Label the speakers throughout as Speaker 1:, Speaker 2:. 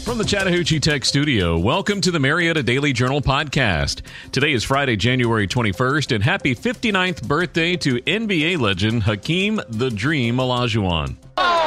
Speaker 1: From the Chattahoochee Tech Studio, welcome to the Marietta Daily Journal podcast. Today is Friday, January 21st, and happy 59th birthday to NBA legend Hakeem the Dream Olajuwon.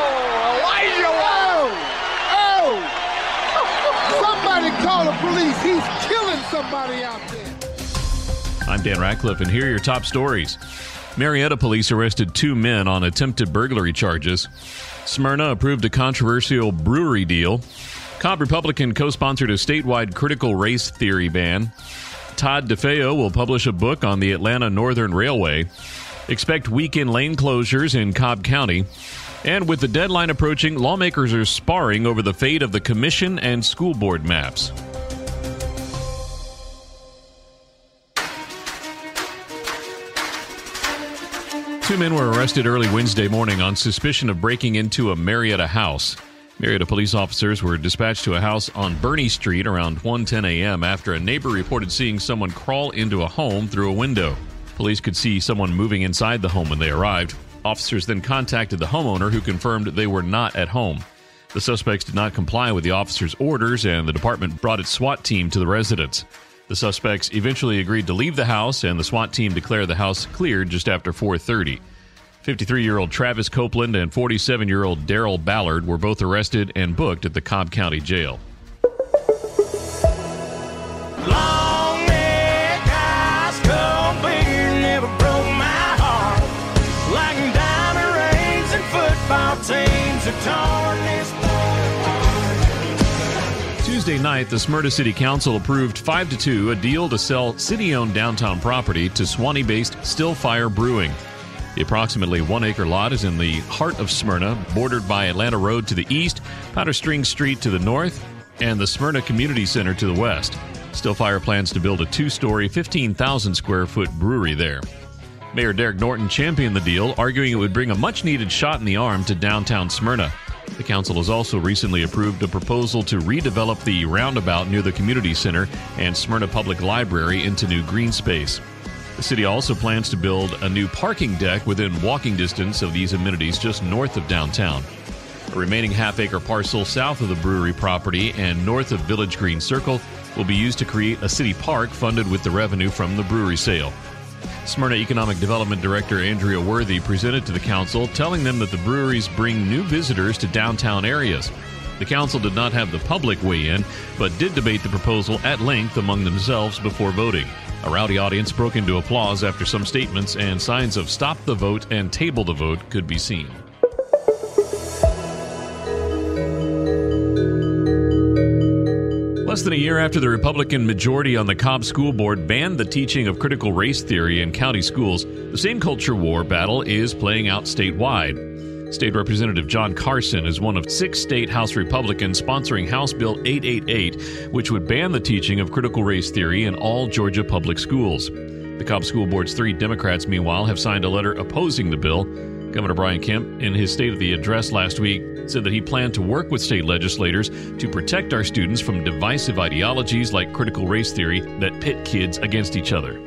Speaker 2: Somebody call the police. He's killing somebody out there.
Speaker 1: I'm Dan Ratcliffe, and here are your top stories. Marietta police arrested 2 men on attempted burglary charges. Smyrna approved a controversial brewery deal. Cobb Republican co-sponsored a statewide critical race theory ban. Todd DeFeo will publish a book on the Atlanta Northern Railway. Expect weekend lane closures in Cobb County. And with the deadline approaching, lawmakers are sparring over the fate of the commission and school board maps. Two men were arrested early Wednesday morning on suspicion of breaking into a Marietta house. Marietta police officers were dispatched to a house on Burney Street around 1:10 a.m. after a neighbor reported seeing someone crawl into a home through a window. Police could see someone moving inside the home when they arrived. Officers then contacted the homeowner, who confirmed they were not at home. The suspects did not comply with the officers' orders, and the department brought its SWAT team to the residence. The suspects eventually agreed to leave the house, and the SWAT team declared the house cleared just after 4:30. 53-year-old Travis Copeland and 47-year-old Daryl Ballard were both arrested and booked at the Cobb County Jail.
Speaker 3: Long neck ice cold beer never broke my heart. Like diamond rings and football teams have torn this world apart.
Speaker 1: Tuesday night, the Smyrna City Council approved 5-2 a deal to sell city-owned downtown property to Suwanee-based Stillfire Brewing. The approximately 1-acre lot is in the heart of Smyrna, bordered by Atlanta Road to the east, Powder String Street to the north, and the Smyrna Community Center to the west. Stillfire plans to build a 2-story, 15,000-square-foot brewery there. Mayor Derek Norton championed the deal, arguing it would bring a much-needed shot in the arm to downtown Smyrna. The council has also recently approved a proposal to redevelop the roundabout near the community center and Smyrna Public Library into new green space. The city also plans to build a new parking deck within walking distance of these amenities just north of downtown. A remaining half-acre parcel south of the brewery property and north of Village Green Circle will be used to create a city park funded with the revenue from the brewery sale. Smyrna Economic Development Director Andrea Worthy presented to the council, telling them that the breweries bring new visitors to downtown areas. The council did not have the public weigh in, but did debate the proposal at length among themselves before voting. A rowdy audience broke into applause after some statements and signs of stop the vote and table the vote could be seen. Less than a year after the Republican majority on the Cobb School Board banned the teaching of critical race theory in county schools, the same culture war battle is playing out statewide. State Representative John Carson is one of 6 state House Republicans sponsoring House Bill 888, which would ban the teaching of critical race theory in all Georgia public schools. The Cobb School Board's 3 Democrats, meanwhile, have signed a letter opposing the bill. Governor Brian Kemp, in his State of the Address last week, said that he planned to work with state legislators to protect our students from divisive ideologies like critical race theory that pit kids against each other.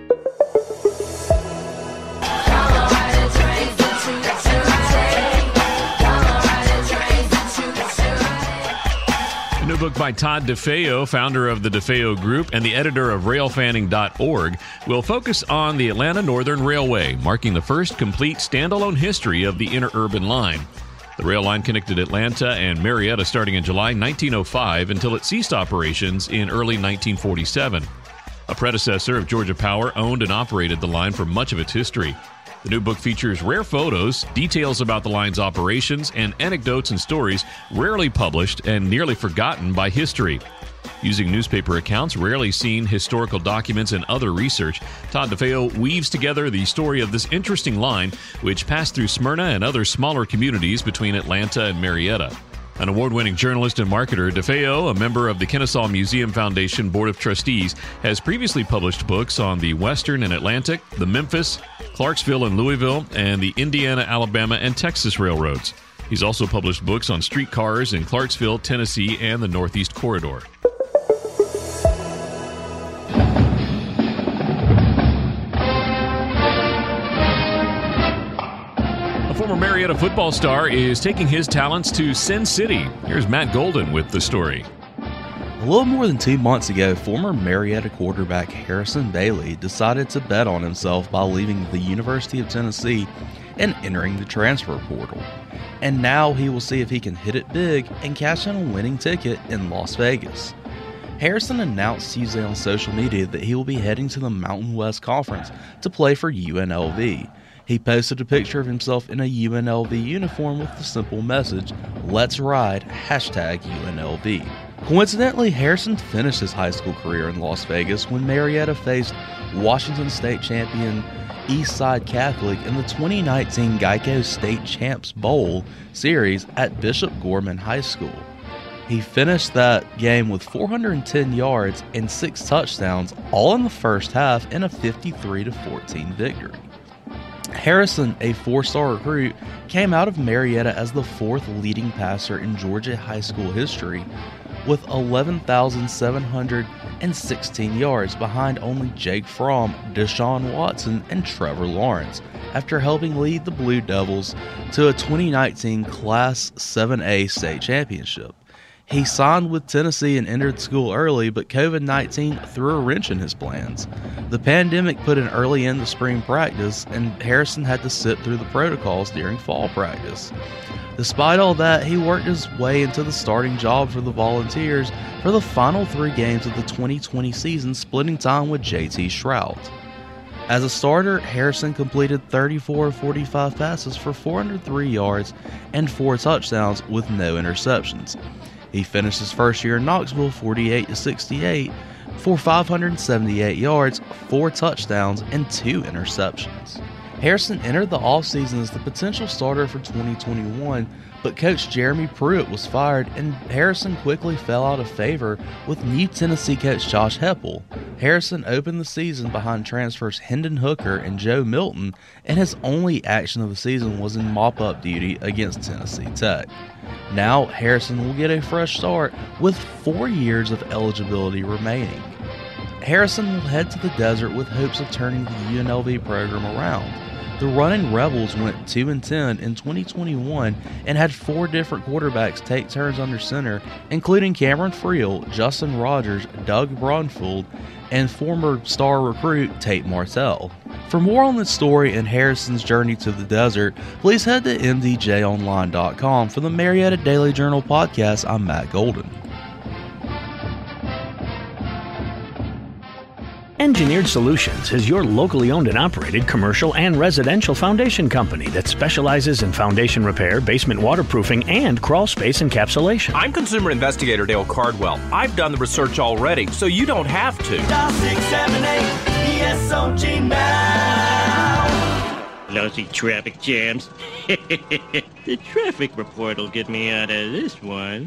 Speaker 1: A new book by Todd DeFeo, founder of the DeFeo Group and the editor of railfanning.org, will focus on the Atlanta Northern Railway, marking the first complete standalone history of the interurban line. The rail line connected Atlanta and Marietta starting in July 1905 until it ceased operations in early 1947. A predecessor of Georgia Power owned and operated the line for much of its history. The new book features rare photos, details about the line's operations, and anecdotes and stories rarely published and nearly forgotten by history. Using newspaper accounts, rarely seen historical documents, and other research, Todd DeFeo weaves together the story of this interesting line, which passed through Smyrna and other smaller communities between Atlanta and Marietta. An award-winning journalist and marketer, DeFeo, a member of the Kennesaw Museum Foundation Board of Trustees, has previously published books on the Western and Atlantic, the Memphis, Clarksville and Louisville, and the Indiana, Alabama, and Texas railroads. He's also published books on streetcars in Clarksville, Tennessee, and the Northeast Corridor. A former Marietta football star is taking his talents to Sin City. Here's Matt Golden with the story.
Speaker 4: A little more than 2 months ago, former Marietta quarterback Harrison Bailey decided to bet on himself by leaving the University of Tennessee and entering the transfer portal. And now he will see if he can hit it big and cash in a winning ticket in Las Vegas. Harrison announced Tuesday on social media that he will be heading to the Mountain West Conference to play for UNLV. He posted a picture of himself in a UNLV uniform with the simple message, "Let's ride, #UNLV. Coincidentally, Harrison finished his high school career in Las Vegas when Marietta faced Washington State champion Eastside Catholic in the 2019 Geico State Champs Bowl series at Bishop Gorman High School. He finished that game with 410 yards and 6 touchdowns, all in the first half, in a 53-14 victory. Harrison, a 4-star recruit, came out of Marietta as the 4th leading passer in Georgia high school history, with 11,716 yards behind only Jake Fromm, Deshaun Watson, and Trevor Lawrence, after helping lead the Blue Devils to a 2019 Class 7A state championship. He signed with Tennessee and entered school early, but COVID-19 threw a wrench in his plans. The pandemic put an early end to spring practice, and Harrison had to sit through the protocols during fall practice. Despite all that, he worked his way into the starting job for the Volunteers for the final 3 games of the 2020 season, splitting time with JT Shrout. As a starter, Harrison completed 34 of 45 passes for 403 yards and 4 touchdowns with no interceptions. He finished his first year in Knoxville 48-68 for 578 yards, 4 touchdowns, and 2 interceptions. Harrison entered the offseason as the potential starter for 2021, but coach Jeremy Pruitt was fired, and Harrison quickly fell out of favor with new Tennessee coach Josh Heupel. Harrison opened the season behind transfers Hendon Hooker and Joe Milton, and his only action of the season was in mop-up duty against Tennessee Tech. Now, Harrison will get a fresh start with 4 years of eligibility remaining. Harrison will head to the desert with hopes of turning the UNLV program around. The Running Rebels went 2-10 in 2021 and had 4 different quarterbacks take turns under center, including Cameron Friel, Justin Rogers, Doug Braunfeld, and former star recruit Tate Martell. For more on this story and Harrison's journey to the desert, please head to mdjonline.com. For the Marietta Daily Journal podcast, I'm Matt Golden.
Speaker 5: Engineered Solutions is your locally owned and operated commercial and residential foundation company that specializes in foundation repair, basement waterproofing, and crawl space encapsulation.
Speaker 6: I'm consumer investigator Dale Cardwell. I've done the research already, so you don't have to.
Speaker 3: Dial 678-ESOG now.
Speaker 7: Lousy traffic jams. The traffic report will get me out of this one.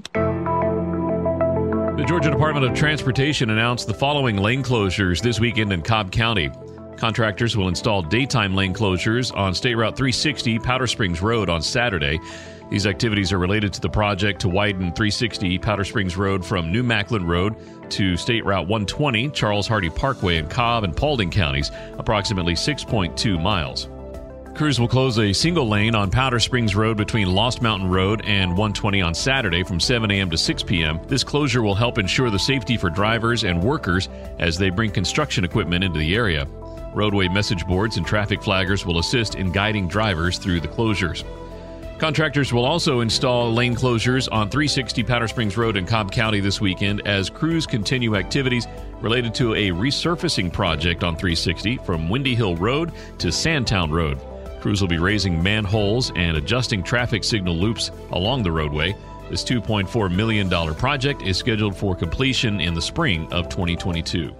Speaker 1: The Georgia Department of Transportation announced the following lane closures this weekend in Cobb County. Contractors will install daytime lane closures on State Route 360 Powder Springs Road on Saturday. These activities are related to the project to widen 360 Powder Springs Road from New Macklin Road to State Route 120 Charles Hardy Parkway in Cobb and Paulding counties, approximately 6.2 miles. Crews will close a single lane on Powder Springs Road between Lost Mountain Road and 120 on Saturday from 7 a.m. to 6 p.m. This closure will help ensure the safety for drivers and workers as they bring construction equipment into the area. Roadway message boards and traffic flaggers will assist in guiding drivers through the closures. Contractors will also install lane closures on 360 Powder Springs Road in Cobb County this weekend as crews continue activities related to a resurfacing project on 360 from Windy Hill Road to Sandtown Road. Crews will be raising manholes and adjusting traffic signal loops along the roadway. This $2.4 million project is scheduled for completion in the spring of 2022.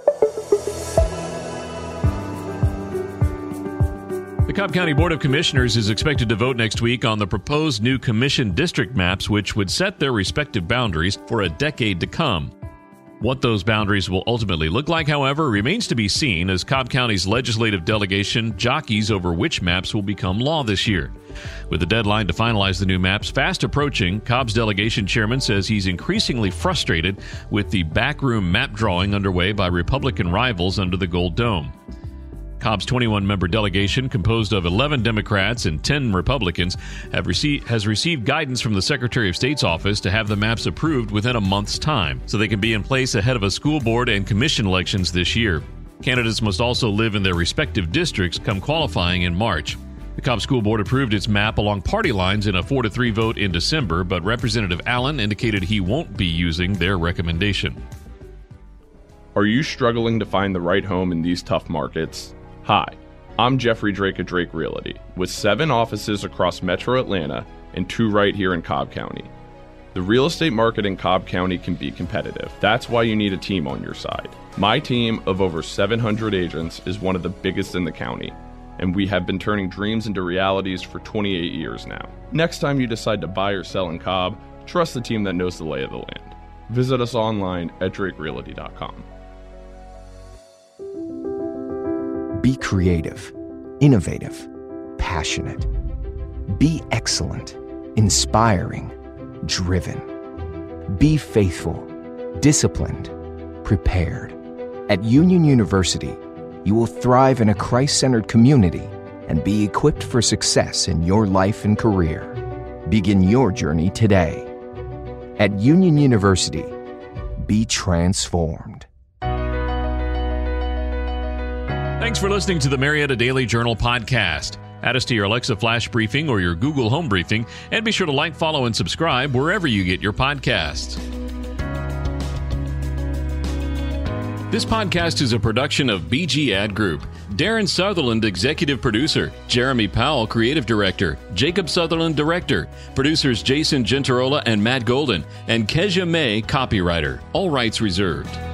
Speaker 1: The Cobb County Board of Commissioners is expected to vote next week on the proposed new commission district maps, which would set their respective boundaries for a decade to come. What those boundaries will ultimately look like, however, remains to be seen as Cobb County's legislative delegation jockeys over which maps will become law this year. With the deadline to finalize the new maps fast approaching, Cobb's delegation chairman says he's increasingly frustrated with the backroom map drawing underway by Republican rivals under the Gold Dome. Cobb's 21-member delegation, composed of 11 Democrats and 10 Republicans, has received guidance from the Secretary of State's office to have the maps approved within a month's time, so they can be in place ahead of a school board and commission elections this year. Candidates must also live in their respective districts come qualifying in March. The Cobb School Board approved its map along party lines in a 4-3 vote in December, but Representative Allen indicated he won't be using their recommendation.
Speaker 8: Are you struggling to find the right home in these tough markets? Hi, I'm Jeffrey Drake of Drake Realty, with 7 offices across Metro Atlanta and 2 right here in Cobb County. The real estate market in Cobb County can be competitive. That's why you need a team on your side. My team of over 700 agents is one of the biggest in the county, and we have been turning dreams into realities for 28 years now. Next time you decide to buy or sell in Cobb, trust the team that knows the lay of the land. Visit us online at drakerealty.com.
Speaker 9: Be creative, innovative, passionate. Be excellent, inspiring, driven. Be faithful, disciplined, prepared. At Union University, you will thrive in a Christ-centered community and be equipped for success in your life and career. Begin your journey today. At Union University, be transformed.
Speaker 1: Thanks for listening to the Marietta Daily Journal podcast. Add us to your Alexa Flash Briefing or your Google Home Briefing, and be sure to like, follow, and subscribe wherever you get your podcasts. This podcast is a production of BG Ad Group. Darren Sutherland, Executive Producer. Jeremy Powell, Creative Director. Jacob Sutherland, Director. Producers Jason Gentarola and Matt Golden. And Kezia May, Copywriter. All rights reserved.